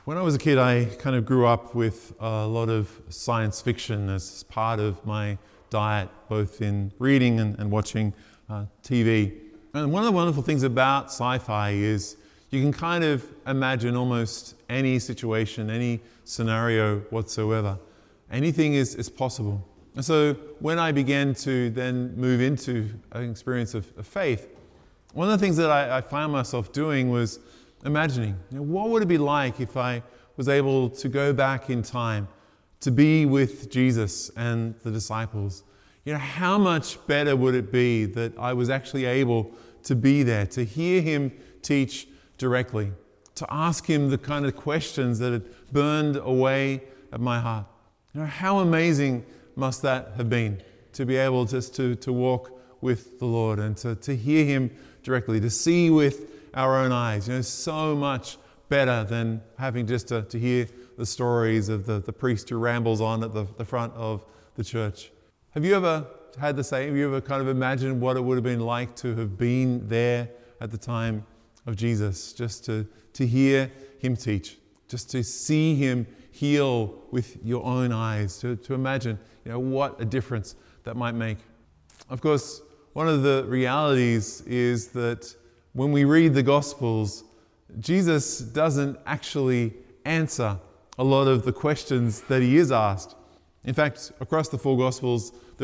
When I was a kid, I kind of grew up with a lot of science fiction as part of my diet, both in reading and watching TV. And one of the wonderful things about sci-fi is you can kind of imagine almost any situation, any scenario whatsoever. Anything is possible. And so when I began to then move into an experience of faith, one of the things that I found myself doing was imagining, what would it be like if I was able to go back in time to be with Jesus and the disciples? How much better would it be that I was actually able to be there, to hear him teach directly, to ask him the kind of questions that had burned away at my heart? How amazing must that have been to be able just to walk with the Lord and to hear him directly, to see with our own eyes. So much better than having just to hear the stories of the priest who rambles on at the front of the church. Have you ever had the same? Have you ever kind of imagined what it would have been like to have been there at the time of Jesus, just to hear him teach, just to see him heal with your own eyes, to imagine what a difference that might make? Of course, one of the realities is that when we read the Gospels, Jesus doesn't actually answer a lot of the questions that he is asked. In fact, across the four Gospels, there are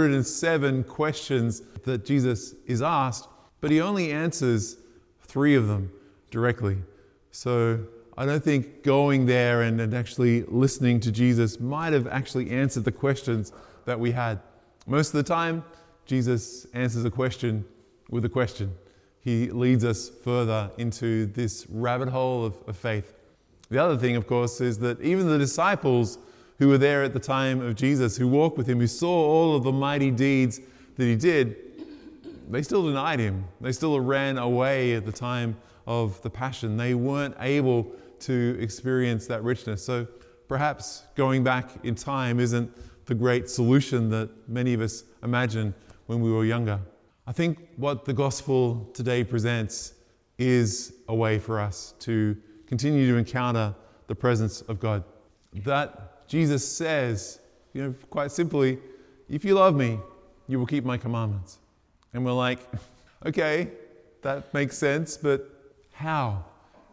307 questions that Jesus is asked, but he only answers 3 of them directly. So I don't think going there and actually listening to Jesus might have actually answered the questions that we had. Most of the time, Jesus answers a question with a question. He leads us further into this rabbit hole of faith. The other thing, of course, is that even the disciples who were there at the time of Jesus, who walked with him, who saw all of the mighty deeds that he did, they still denied him. They still ran away at the time of the Passion. They weren't able to experience that richness. So perhaps going back in time isn't the great solution that many of us imagined when we were younger. I think what the gospel today presents is a way for us to continue to encounter the presence of God. That Jesus says, quite simply, if you love me, you will keep my commandments. And we're like, okay, that makes sense, but how?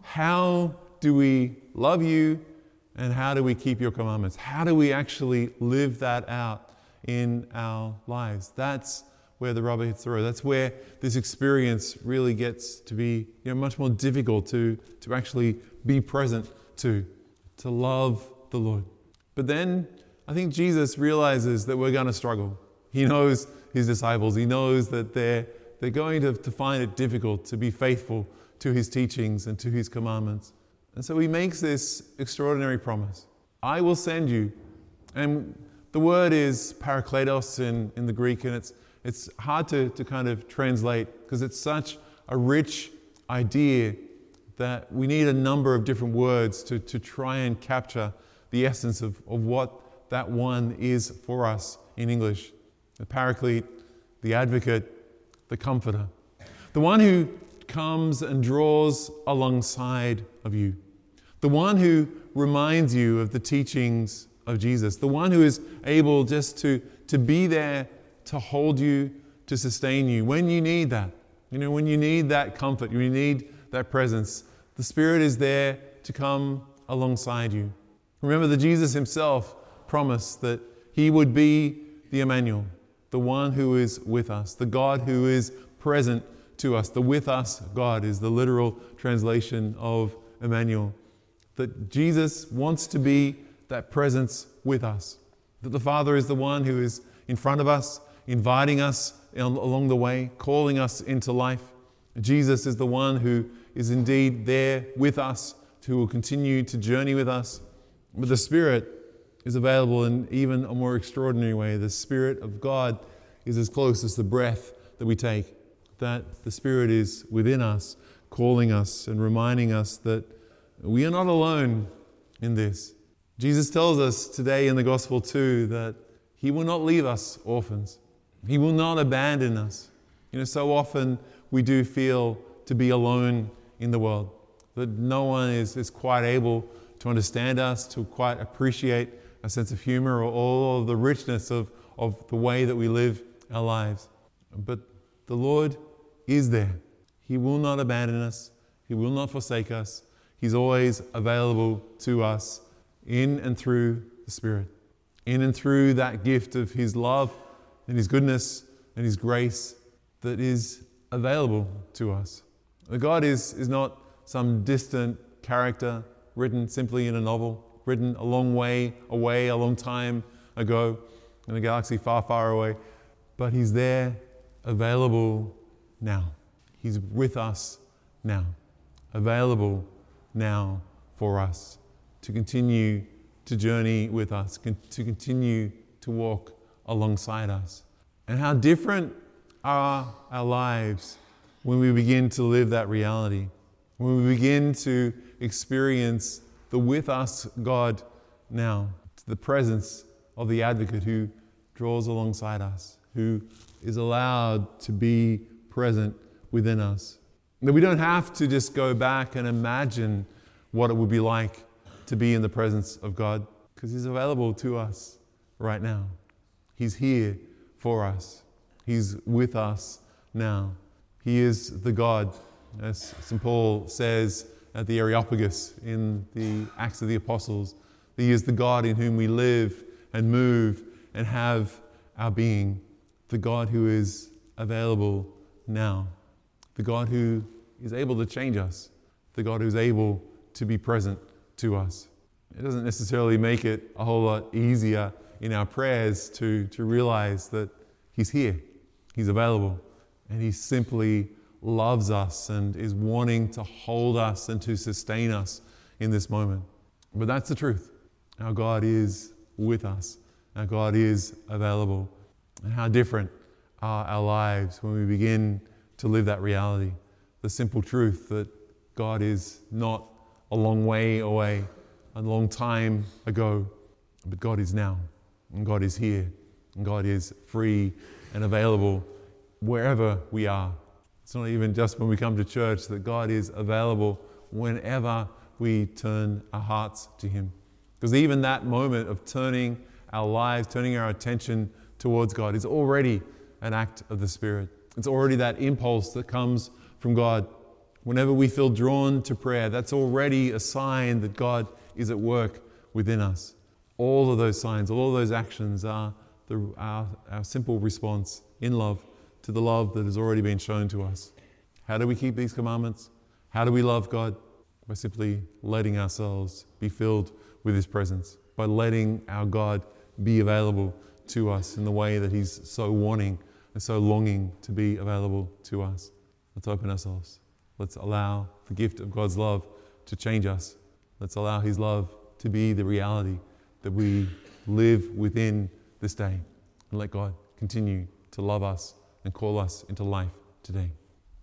How do we love you and how do we keep your commandments? How do we actually live that out in our lives? That's where the rubber hits the road. That's where this experience really gets to be much more difficult to actually be present to love the Lord. But then I think Jesus realizes that we're going to struggle. He knows his disciples. He knows that they're going to find it difficult to be faithful to his teachings and to his commandments. And so he makes this extraordinary promise. I will send you. And the word is parakletos in the Greek, and it's hard to kind of translate because it's such a rich idea that we need a number of different words to try and capture the essence of what that one is for us in English. The paraclete, the advocate, the comforter. The one who comes and draws alongside of you. The one who reminds you of the teachings of Jesus. The one who is able just to be there, to hold you, to sustain you when you need that. When you need that comfort, when you need that presence, the Spirit is there to come alongside you. Remember that Jesus himself promised that he would be the Emmanuel, the one who is with us, the God who is present to us. The with us God is the literal translation of Emmanuel. That Jesus wants to be that presence with us. That the Father is the one who is in front of us, inviting us along the way, calling us into life. Jesus is the one who is indeed there with us, who will continue to journey with us. But the Spirit is available in even a more extraordinary way. The Spirit of God is as close as the breath that we take. That the Spirit is within us, calling us and reminding us that we are not alone in this. Jesus tells us today in the gospel too that he will not leave us orphans. He will not abandon us. So often we do feel to be alone in the world, that no one is quite able to understand us, to quite appreciate a sense of humor or all of the richness of the way that we live our lives. But the Lord is there. He will not abandon us. He will not forsake us. He's always available to us in and through the Spirit, in and through that gift of His love and His goodness and His grace that is available to us. God is not some distant character written simply in a novel, written a long way away, a long time ago, in a galaxy far, far away. But He's there, available now. He's with us now, available now for us to continue to journey with us, to continue to walk alongside us. And how different are our lives when we begin to live that reality, when we begin to experience the with us God now, the presence of the Advocate who draws alongside us, who is allowed to be present within us. That we don't have to just go back and imagine what it would be like to be in the presence of God, because He's available to us right now. He's here for us. He's with us now. He is the God, as St. Paul says at the Areopagus in the Acts of the Apostles, that He is the God in whom we live and move and have our being, the God who is available now, the God who is able to change us, the God who's able to be present to us. It doesn't necessarily make it a whole lot easier in our prayers to realize that He's here, He's available, and He simply loves us and is wanting to hold us and to sustain us in this moment. But that's the truth. Our God is with us. Our God is available. And how different are our lives when we begin to live that reality. The simple truth that God is not a long way away, a long time ago, but God is now, and God is here, and God is free and available wherever we are. It's not even just when we come to church, that God is available whenever we turn our hearts to Him. Because even that moment of turning our lives, turning our attention towards God is already an act of the Spirit. It's already that impulse that comes from God. Whenever we feel drawn to prayer, that's already a sign that God is at work within us. All of those signs, all of those actions are our simple response in love to the love that has already been shown to us. How do we keep these commandments? How do we love God? By simply letting ourselves be filled with His presence, by letting our God be available to us in the way that He's so wanting and so longing to be available to us. Let's open ourselves. Let's allow the gift of God's love to change us. Let's allow His love to be the reality that we live within this day. And let God continue to love us and call us into life today.